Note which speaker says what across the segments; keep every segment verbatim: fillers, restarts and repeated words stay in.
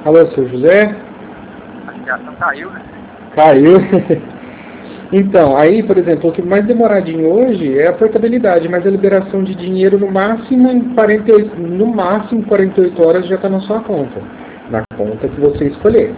Speaker 1: Alô, seu José?
Speaker 2: A ligação caiu, né?
Speaker 1: Caiu. Então, aí, por exemplo, o que mais demoradinho hoje é a portabilidade, mas a liberação de dinheiro no máximo em quarenta e oito, no máximo quarenta e oito horas já está na sua conta. Na conta que você escolher.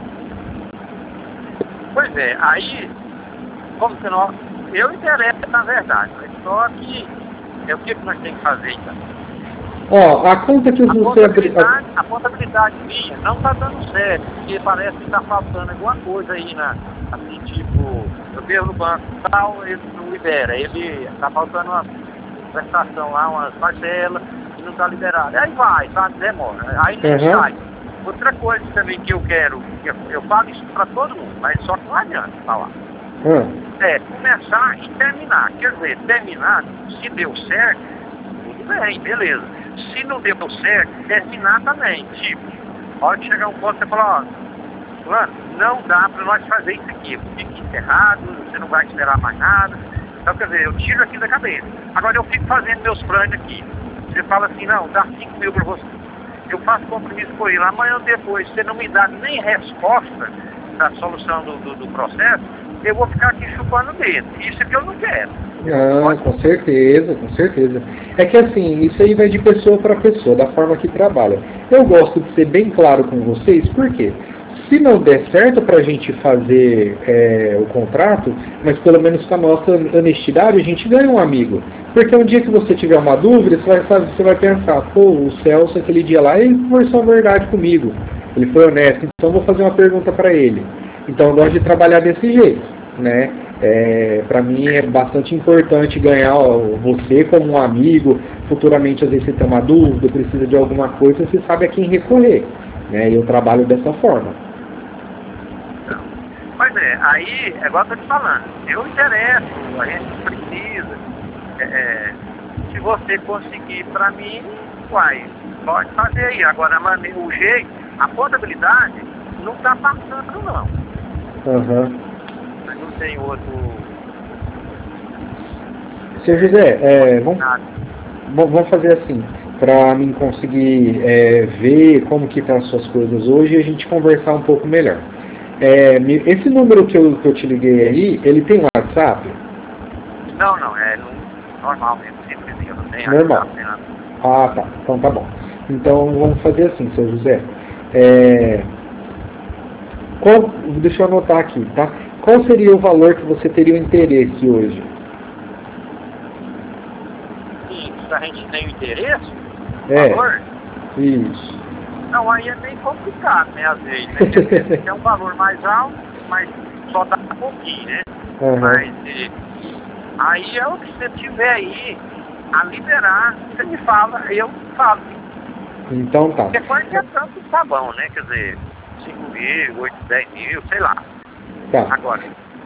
Speaker 2: Pois é, aí, como que nós... Eu interesso, na verdade, mas só que... É o que, que nós temos que fazer, então?
Speaker 1: Ó, a conta que
Speaker 2: A
Speaker 1: você abrir...
Speaker 2: contabilidade, a contabilidade minha não está dando certo, porque parece que está faltando alguma coisa aí, na, assim, tipo, eu vejo no banco tal, ele não libera, ele está faltando uma prestação lá, umas parcelas, e não está liberado. Aí vai, sabe, demora, aí nem
Speaker 1: Uhum.
Speaker 2: sai. Outra coisa também que eu quero, que eu, eu falo isso para todo mundo, mas só que não adianta falar.
Speaker 1: Hum.
Speaker 2: É começar e terminar. Quer dizer, terminar, se deu certo, tudo bem, beleza. Se não deu certo, terminar também. Tipo, a hora que chegar um ponto, você fala, ó, mano, não dá pra nós fazer isso aqui. Fica encerrado, você não vai esperar mais nada. Então, quer dizer, eu tiro aqui da cabeça. Agora eu fico fazendo meus planos aqui. Você fala assim, não, dá cinco mil pra você. Eu faço compromisso com ele. Amanhã depois, você não me dá nem resposta da solução do, do, do processo, eu vou ficar aqui chupando o dedo. Isso é que eu não quero.
Speaker 1: Ah, com certeza, com certeza. É que assim, isso aí vai de pessoa para pessoa, da forma que trabalha. Eu gosto de ser bem claro com vocês, por quê? Se não der certo para a gente fazer é, o contrato, mas pelo menos com a nossa honestidade, a gente ganha um amigo. Porque um dia que você tiver uma dúvida, você vai, fazer, você vai pensar, pô, o Celso aquele dia lá, ele conversou a verdade comigo. Ele foi honesto, então eu vou fazer uma pergunta para ele. Então eu gosto de trabalhar desse jeito, né? É, para mim é bastante importante ganhar ó, você como um amigo. Futuramente, às vezes, você tem uma dúvida, precisa de alguma coisa, você sabe a quem recorrer, né? E eu trabalho dessa forma.
Speaker 2: Pois é, aí, é igual eu tô te falando, eu interesso, a gente precisa. É, é, se você conseguir para mim, uai, pode fazer aí. Agora, o jeito, a contabilidade não está passando, não.
Speaker 1: Uhum.
Speaker 2: Mas não tem outro...
Speaker 1: Seu José, é, vamos, vamos fazer assim, para mim conseguir é, ver como que estão as suas coisas hoje e a gente conversar um pouco melhor. É, esse número que eu, que eu te liguei aí, ele tem WhatsApp?
Speaker 2: Não, não, é normal mesmo, simples, eu não tenho
Speaker 1: normal.
Speaker 2: WhatsApp, nem nada.
Speaker 1: Ah, tá, então tá bom. Então vamos fazer assim, seu José. É, qual, deixa eu anotar aqui, tá? Qual seria o valor que você teria o interesse hoje?
Speaker 2: Sim, se a gente tem o interesse,
Speaker 1: É,
Speaker 2: valor?
Speaker 1: Isso.
Speaker 2: Não, aí é meio complicado, né, às vezes, né? Tem um valor mais alto, mas só dá um pouquinho, né?
Speaker 1: Uhum.
Speaker 2: Mas e, aí é o que você tiver aí a liberar, você me fala, eu falo.
Speaker 1: Então tá.
Speaker 2: Porque quase é tanto tá bom, né? Quer dizer, cinco mil, oito, dez mil, sei lá.
Speaker 1: Tá.
Speaker 2: Agora,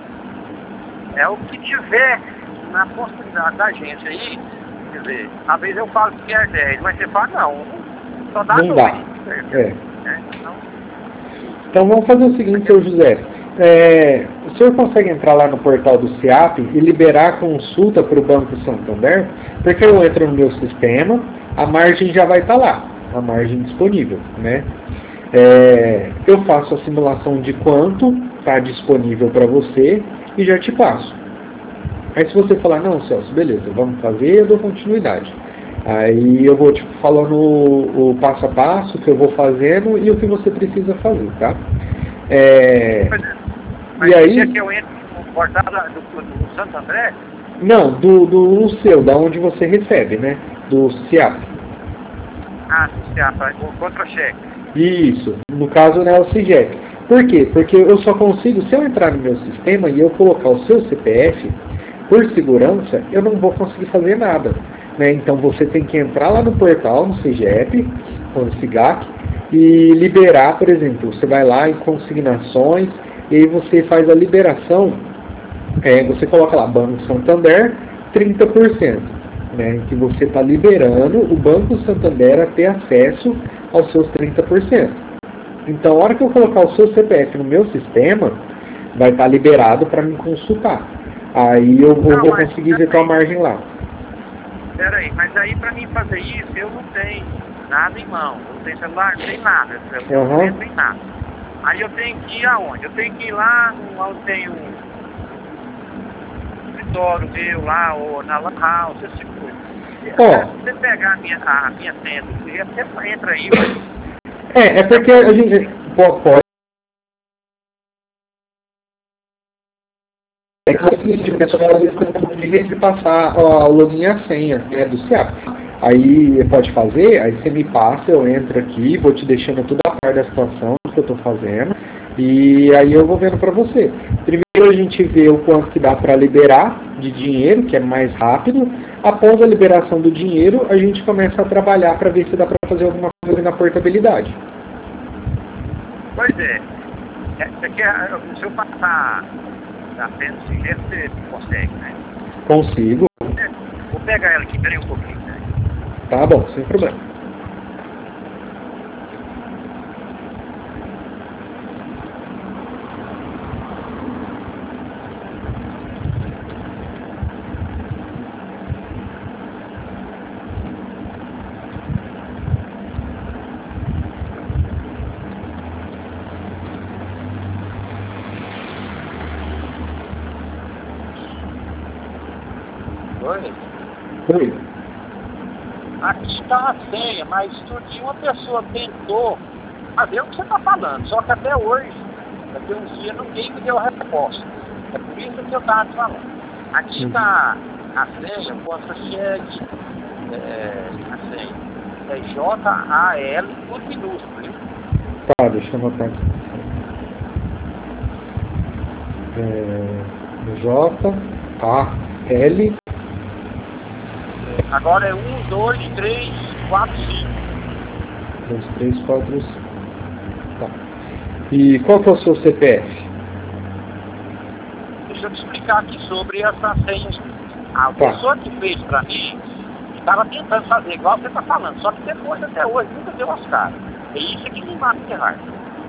Speaker 2: é o que tiver na possibilidade da gente aí, quer dizer, às vezes eu falo que é dez, mas você fala, não, só dá
Speaker 1: Não
Speaker 2: dois.
Speaker 1: dá. É.
Speaker 2: É, então,
Speaker 1: Então vamos fazer o seguinte, seu José. É, o senhor consegue entrar lá no portal do SEAP e liberar a consulta para o Banco Santander? Porque eu entro no meu sistema, a margem já vai estar lá, a margem disponível, né? É, eu faço a simulação de quanto está disponível para você e já te passo. Aí se você falar, não, Celso, beleza, vamos fazer, eu dou continuidade. Aí eu vou te falando o, o passo a passo que eu vou fazendo e o que você precisa fazer, tá? É,
Speaker 2: mas
Speaker 1: e aí,
Speaker 2: quer que eu entre no portal do, do, do Santo André?
Speaker 1: Não, do, do seu, da onde você recebe, né? Do SEAP.
Speaker 2: Ah, do SEAP, o contra-cheque.
Speaker 1: Isso, no caso é o SIGEP. Por quê? Porque eu só consigo, se eu entrar no meu sistema e eu colocar o seu C P F, por segurança, eu não vou conseguir fazer nada. Né? Então você tem que entrar lá no portal, no SIGEP, ou no SIGAC, e liberar, por exemplo, você vai lá em consignações, e aí você faz a liberação, é, você coloca lá, Banco Santander, trinta por cento, né, que você está liberando o Banco Santander a ter acesso aos seus trinta por cento. Então, a hora que eu colocar o seu C P F no meu sistema, vai estar liberado para me consultar. Aí eu vou,
Speaker 2: Não,
Speaker 1: vou
Speaker 2: mas
Speaker 1: conseguir ver tua margem lá.
Speaker 2: Pera aí, mas aí para mim fazer isso, eu não tenho nada em mão, não tem celular, não tem nada,
Speaker 1: Uhum.
Speaker 2: não tem nada. Aí eu tenho que ir aonde? Eu tenho que ir lá onde tem um escritório meu lá, ou na Lan House, esse tipo de coisa.
Speaker 1: Ó.
Speaker 2: Se você pegar a minha, a minha senha do cliente, você entra aí, mas
Speaker 1: É, é porque a gente pode. É que o pessoal às vezes tem um pouco de passar ó, o login e a senha, né, do C I A P. Aí pode fazer, aí você me passa, eu entro aqui, vou te deixando tudo a par da situação que eu estou fazendo, e aí eu vou vendo para você. Primeiro a gente vê o quanto que dá para liberar de dinheiro, que é mais rápido. Após a liberação do dinheiro, a gente começa a trabalhar para ver se dá para fazer alguma coisa na portabilidade.
Speaker 2: Pois é. É que se eu passar a senha do sigilo, você consegue, né?
Speaker 1: Consigo.
Speaker 2: Vou pegar ela aqui, peraí um pouquinho, né?
Speaker 1: Tá bom, sem problema.
Speaker 2: Oi?
Speaker 1: Oi.
Speaker 2: Aqui está a senha, mas surgiu uma pessoa tentou fazer o que você está falando, só que até hoje, daqui a uns dias, ninguém me deu a resposta. É por isso que eu estava te falando. Aqui está a senha, o contra-cheque, é, a senha, é J A L, tudo minúsculo, viu?
Speaker 1: Tá, deixa eu anotar aqui. É, J A L.
Speaker 2: Agora é um, dois, três, quatro, cinco.
Speaker 1: dois, três, quatro, cinco. Tá. E qual que é o seu C P F?
Speaker 2: Deixa eu te explicar aqui sobre essa senha. A
Speaker 1: Tá.
Speaker 2: pessoa que fez pra mim estava tentando fazer igual você está falando, só que depois até hoje nunca deu as caras. É isso que me mata de raiva.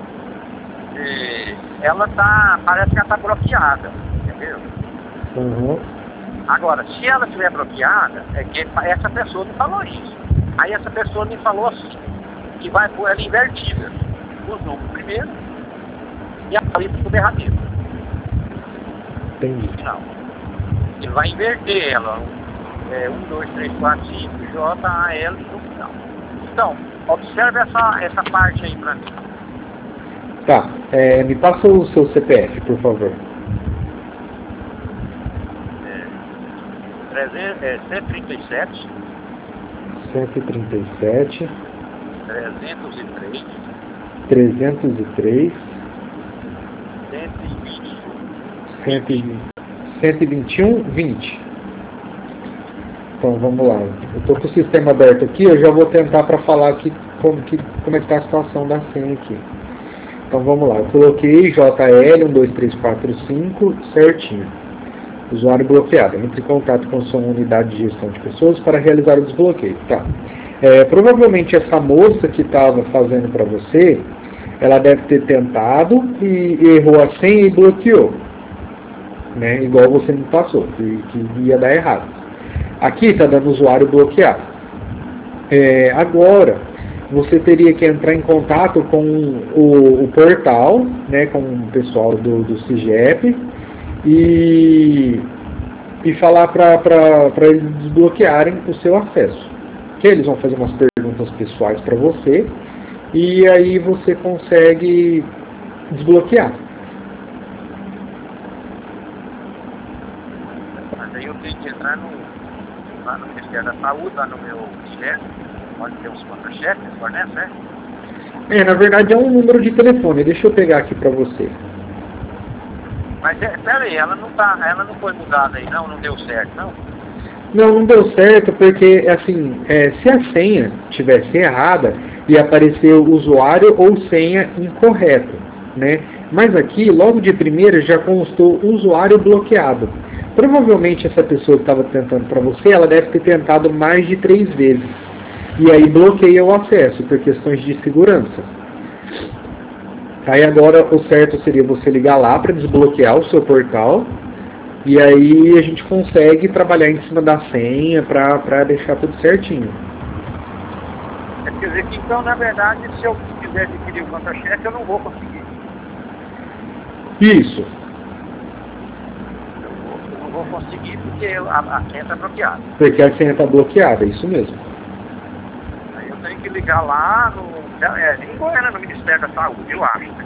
Speaker 2: É, ela tá, parece que ela tá bloqueada, entendeu?
Speaker 1: Uhum.
Speaker 2: Agora, se ela estiver bloqueada, é que essa pessoa me falou isso. Aí essa pessoa me falou assim, que vai pôr ela invertida. Os números primeiro e a letra do derradeiro.
Speaker 1: Entendi.
Speaker 2: Não. Ele vai inverter ela. É, um, dois, três, quatro, cinco, J, A, L no final. Então, observe essa, essa parte aí pra mim.
Speaker 1: Tá. É, me passa o seu C P F, por favor.
Speaker 2: É, cento e trinta e sete,
Speaker 1: cento e trinta e sete,
Speaker 2: trezentos e três,
Speaker 1: trezentos e três,
Speaker 2: cento e vinte,
Speaker 1: cento e vinte e um, vinte. Então vamos lá. Eu estou com o sistema aberto aqui, eu já vou tentar para falar aqui como, que, como é que está a situação da senha aqui. Então vamos lá. Eu coloquei J L um dois três quatro cinco certinho. Usuário bloqueado. Entre em contato com sua unidade de gestão de pessoas para realizar o desbloqueio. Tá. É, provavelmente essa moça que estava fazendo para você, ela deve ter tentado e errou a senha e bloqueou. Né? Igual você me passou, que, que ia dar errado. Aqui está dando usuário bloqueado. É, agora, você teria que entrar em contato com o, o portal, né, com o pessoal do, do CIGEP, e, e falar para eles desbloquearem o seu acesso. Que eles vão fazer umas perguntas pessoais para você, e aí você consegue desbloquear.
Speaker 2: Mas aí eu tenho que entrar no, lá no Ministério da Saúde, lá no meu chefe, onde tem os contra-chefes, fornece, né?
Speaker 1: É, na verdade é um número de telefone, deixa eu pegar aqui para você.
Speaker 2: Mas é, pera aí, ela não tá, ela não foi mudada aí não, não deu certo, não?
Speaker 1: Não, não deu certo porque, assim, é, se a senha tivesse errada, ia aparecer o usuário ou senha incorreto, né? Mas aqui, logo de primeira, já constou usuário bloqueado. Provavelmente essa pessoa que estava tentando para você, ela deve ter tentado mais de três vezes. E aí bloqueia o acesso por questões de segurança. Aí agora o certo seria você ligar lá para desbloquear o seu portal. E aí a gente consegue trabalhar em cima da senha para deixar tudo certinho.
Speaker 2: É Quer dizer que então, na verdade, se eu quiser adquirir o contra-cheque, eu não vou conseguir.
Speaker 1: Isso.
Speaker 2: Eu, vou, eu não vou conseguir porque a, a senha está bloqueada.
Speaker 1: Porque a senha está bloqueada, é isso mesmo.
Speaker 2: Aí eu tenho que ligar lá no... É, em Goiânia, no Ministério da Saúde, eu acho. Né?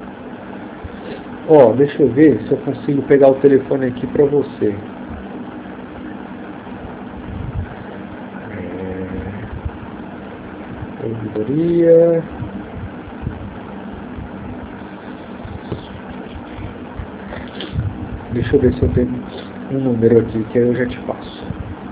Speaker 1: Ó, deixa eu ver se eu consigo pegar o telefone aqui para você. É... Ouvidoria... Deixa eu ver se eu tenho um número aqui, que aí eu já te passo.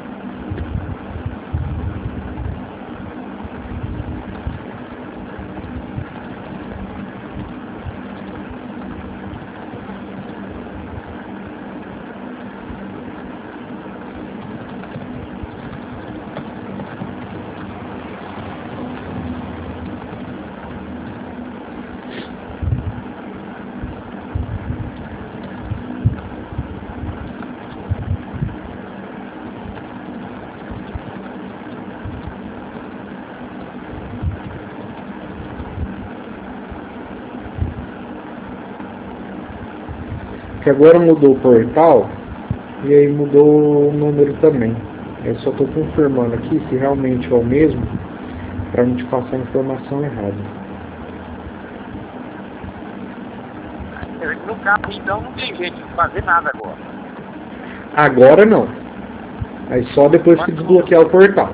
Speaker 1: Que agora mudou o portal e aí mudou o número também. Eu só estou confirmando aqui se realmente é o mesmo para não te passar a informação errada.
Speaker 2: No caso, então, não tem jeito de fazer nada agora.
Speaker 1: Agora não. Aí só depois que desbloquear o portal.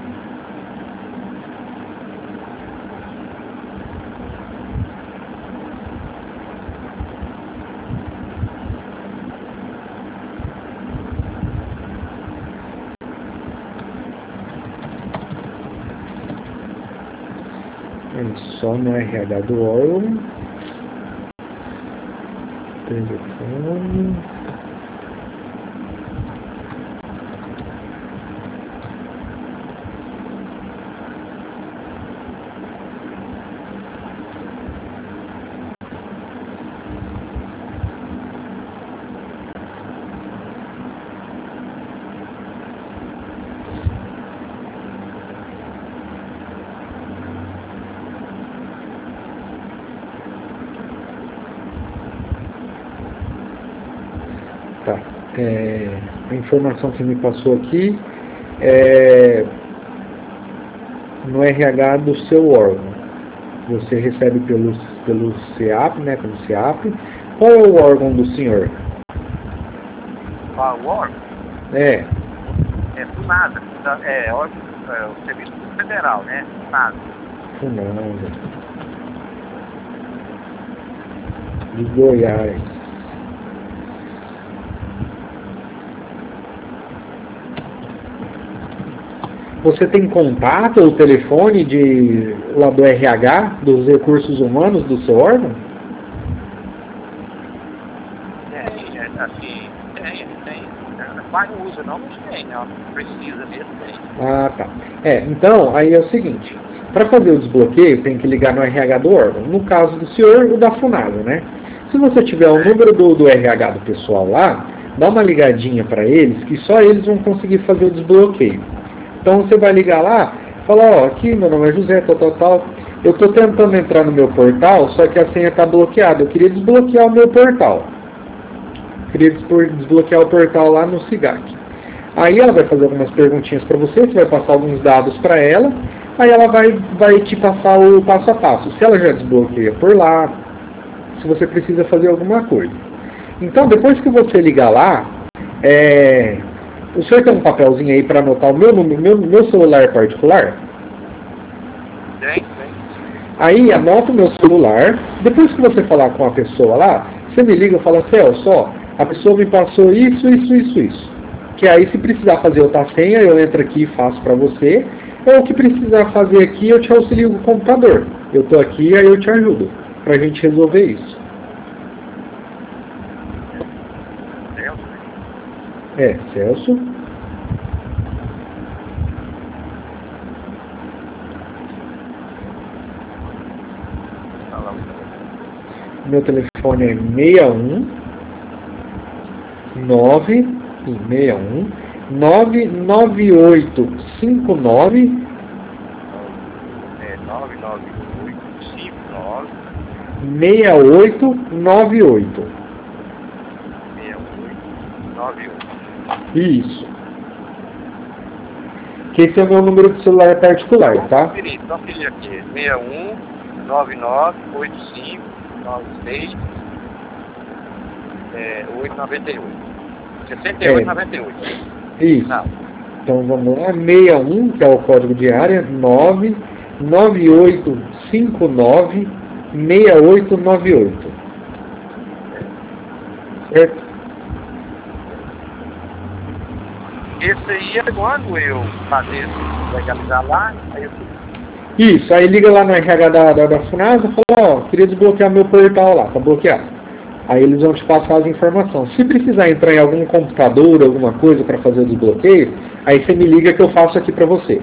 Speaker 1: Só no R H do órgão. Telefone. Tá. É, a informação que me passou aqui é no R H do seu órgão. Você recebe pelo, pelo CEAP, né? Pelo CEAP. Qual é o órgão do senhor?
Speaker 2: Ah, o órgão?
Speaker 1: É.
Speaker 2: É FUNASA. É, órgão, é o Serviço Federal, né? FUNASA.
Speaker 1: FUNASA. De Goiás. Você tem contato ou telefone de, lá do R H, dos recursos humanos do seu órgão?
Speaker 2: Tem, é, assim, tem, tem. Pai não usa não, mas tem, ó, precisa mesmo, tem.
Speaker 1: Ah, tá. É, então, aí é o seguinte, para fazer o desbloqueio, tem que ligar no R H do órgão. No caso do senhor, o da FUNASA, né? Se você tiver o número do, do R H do pessoal lá, dá uma ligadinha para eles, que só eles vão conseguir fazer o desbloqueio. Então você vai ligar lá, falar, ó, aqui meu nome é José, tal, tal, tal. Eu estou tentando entrar no meu portal, só que a senha está bloqueada. Eu queria desbloquear o meu portal. Eu queria desbloquear o portal lá no SIGAC. Aí ela vai fazer algumas perguntinhas para você, você vai passar alguns dados para ela, aí ela vai, vai te passar o passo a passo. Se ela já desbloqueia por lá, se você precisa fazer alguma coisa. Então, depois que você ligar lá, é... o senhor tem um papelzinho aí para anotar o meu número, meu, meu celular particular?
Speaker 2: Tem, tem.
Speaker 1: Aí anota o meu celular, depois que você falar com a pessoa lá, você me liga e fala, Celso, ó, a pessoa me passou isso, isso, isso, isso. Que aí se precisar fazer outra senha, eu entro aqui e faço para você, ou o que precisar fazer aqui, eu te auxilio com o computador. Eu tô aqui, aí eu te ajudo, pra gente resolver isso.
Speaker 2: Celso.
Speaker 1: É, Celso. Meu telefone é seis um nove seis um nove nove oito cinco nove
Speaker 2: é nove nove oito cinco nove
Speaker 1: seis oito nove oito.
Speaker 2: seis oito nove oito.
Speaker 1: Isso. Que esse é o meu número de celular particular, tá?
Speaker 2: Conferir, conferir aqui. seis um nove nove oito cinco nove seis oito nove oito. sessenta e oito noventa e oito.
Speaker 1: Isso.
Speaker 2: Não.
Speaker 1: Então vamos lá. sessenta e um, que é o código de área, nove nove oito cinco nove seis oito nove oito. Certo?
Speaker 2: Esse aí é quando eu fazer legalizar lá, aí eu...
Speaker 1: Isso, aí liga lá no R H da, da, da FUNASA e fala, ó, queria desbloquear meu portal lá, tá bloqueado. Aí eles vão te passar as informações. Se precisar entrar em algum computador, alguma coisa para fazer o desbloqueio, aí você me liga que eu faço aqui para você.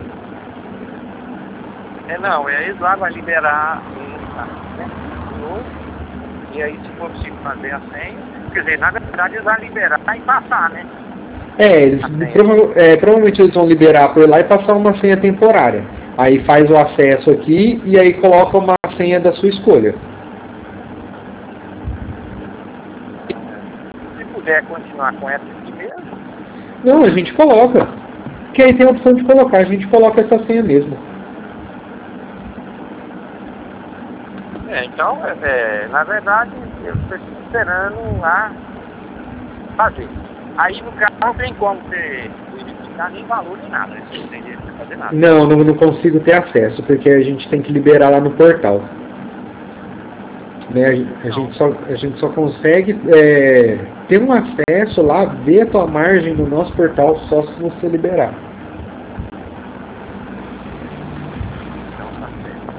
Speaker 2: É não, é eles lá vai liberar um, né, novo, e aí se for possível fazer a senha, quer dizer, na verdade eles vão liberar e passar, né?
Speaker 1: É, eles, prova é, provavelmente eles vão liberar por lá e passar uma senha temporária. Aí faz o acesso aqui e aí coloca uma senha da sua escolha.
Speaker 2: Se puder continuar com essa aqui mesmo.
Speaker 1: Não, a gente coloca. Porque aí tem a opção de colocar, a gente coloca essa senha mesmo.
Speaker 2: É, então, é, é, na verdade, eu estou esperando lá fazer. Aí no caso não tem como você verificar nem valor nem nada, né? Você não tem jeito de fazer nada.
Speaker 1: Não, não, não consigo ter acesso, porque a gente tem que liberar lá no portal. Né? A, a, gente só, a gente só consegue é, ter um acesso lá, ver a tua margem no nosso portal só se você liberar.
Speaker 2: Então tá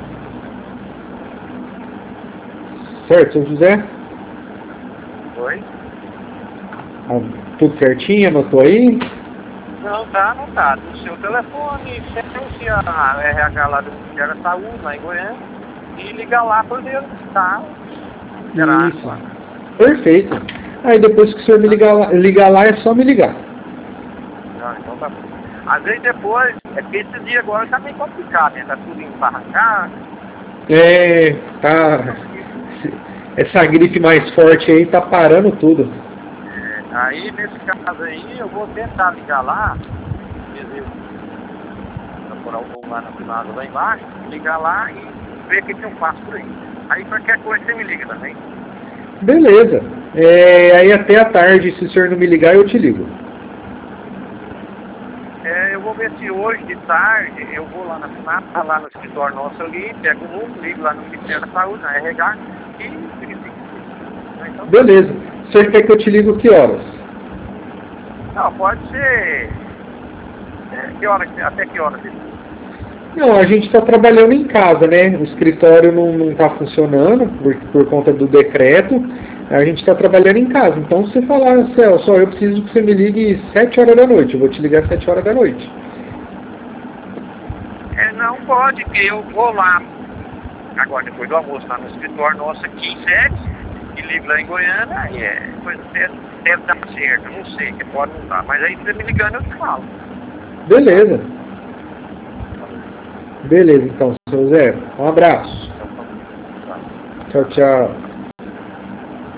Speaker 2: certo.
Speaker 1: Certo, seu José?
Speaker 2: Oi?
Speaker 1: Ah, tudo certinho? Anotou aí?
Speaker 2: Não, tá anotado. O seu telefone, sempre a R H lá do Ministério da Saúde, lá em Goiânia, e ligar lá para ver se tá.
Speaker 1: Isso. Perfeito. Aí depois que o senhor me ligar lá, ligar lá, é só me ligar.
Speaker 2: Não, então tá bom. Às vezes depois, é porque esse dia agora tá meio complicado, né? Tá tudo embarracado.
Speaker 1: É, tá. Essa gripe mais forte aí tá parando tudo.
Speaker 2: É, aí, nesse caso aí, eu vou tentar ligar lá, quer dizer, procurar o povo lá na privada lá embaixo, ligar lá e ver o que, que eu faço por aí. Aí qualquer coisa você me liga também.
Speaker 1: Beleza. É, aí até a tarde, se o senhor não me ligar, eu te ligo.
Speaker 2: É, eu vou ver se hoje de tarde eu vou lá na FUNASA, lá no escritório nosso ali, pego o número, ligo lá no Ministério da Saúde, na R H, e verifico. Então,
Speaker 1: beleza. O senhor quer que eu te ligo que horas?
Speaker 2: não, pode ser. É, que hora, até que hora?
Speaker 1: Não, a gente está trabalhando em casa, né? O escritório não está funcionando por, por conta do decreto. A gente está trabalhando em casa. Então, se você falar, Celso, eu preciso que você me ligue sete horas da noite. Eu vou te ligar sete horas da noite.
Speaker 2: É, não pode, porque eu vou lá, agora depois do almoço, lá no escritório nosso aqui em Sete, e ligo lá em Goiânia, e é, coisa deve, deve dar certo, não sei, que pode não dar. Mas aí você me ligando eu te falo.
Speaker 1: Beleza. Beleza, então, seu Zé. Um abraço. Tchau, tchau.